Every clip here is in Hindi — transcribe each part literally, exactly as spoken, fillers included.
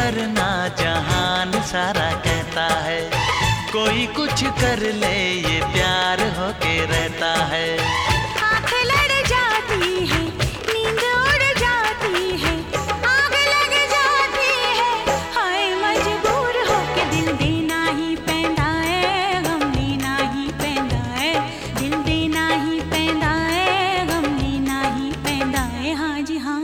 करना जहान सारा कहता है, कोई कुछ कर ले ये प्यार होके रहता है। आँख लड़ जाती है, नींद उड़ जाती है, आग लग जाती है, हाय मजबूर होके दिल देना ही पैंदा है, गम लेना ही पैंदा है, दिल देना ही पैंदा है, गम लेना ही पैंदा है, हाँ जी हाँ।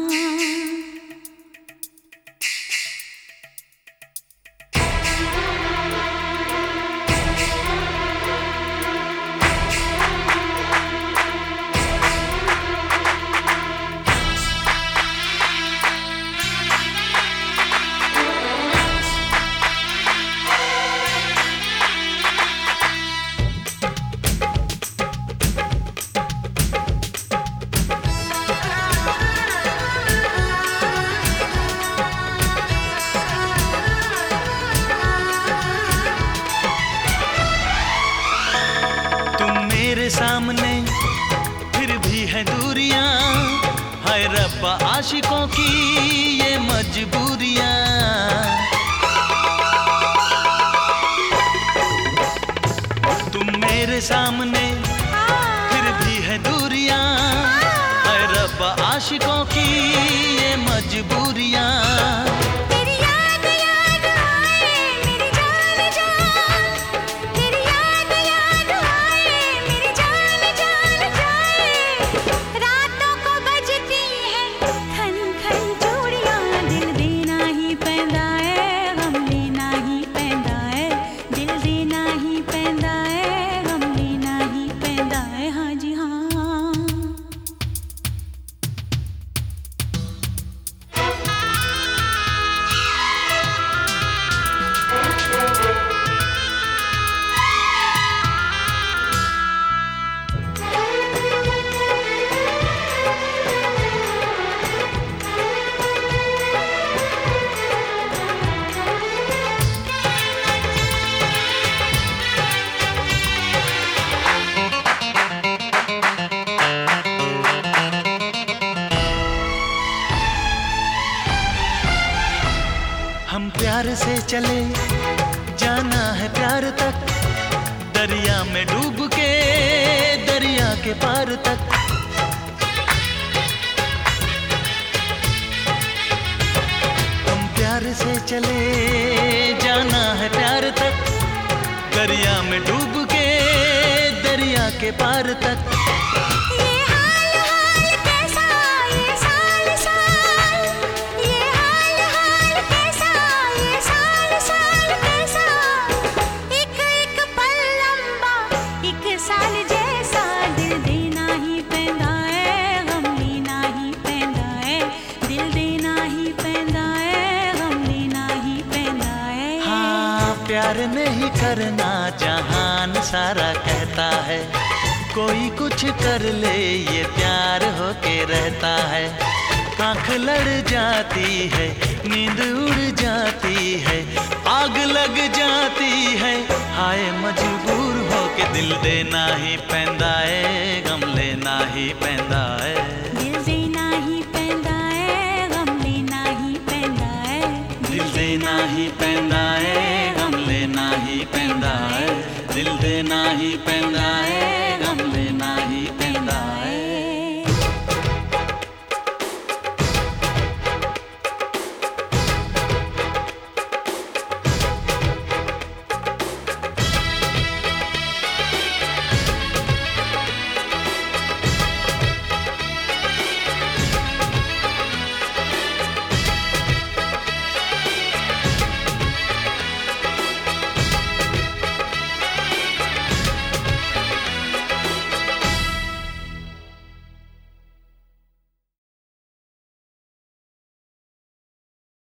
मेरे सामने फिर भी है दूरियां, हाय रब्बा आशिकों की ये मजबूरियां। तुम मेरे सामने फिर भी है दूरियां, हाय रब्बा आशिकों की ये मजबूरियां। हम प्यार से चले जाना है प्यार तक, दरिया में डूब के दरिया के पार तक। हम प्यार से चले जाना है प्यार तक, दरिया में डूब के दरिया के पार तक। प्यार नहीं करना जहान सारा कहता है, कोई कुछ कर ले ये प्यार होके रहता है। आँख लड़ जाती है, नींद उड़ जाती है, आग लग जाती है, हाय मजबूर होके दिल देना ही पैंदा है, गम लेना ही पैंदा है। दिल देना ही पैंदा है, गम लेना ही पैंदा है, दिल देना ही पैंदा है, गम लेना ही पैंदा है, दिल देना ही पैंदा है।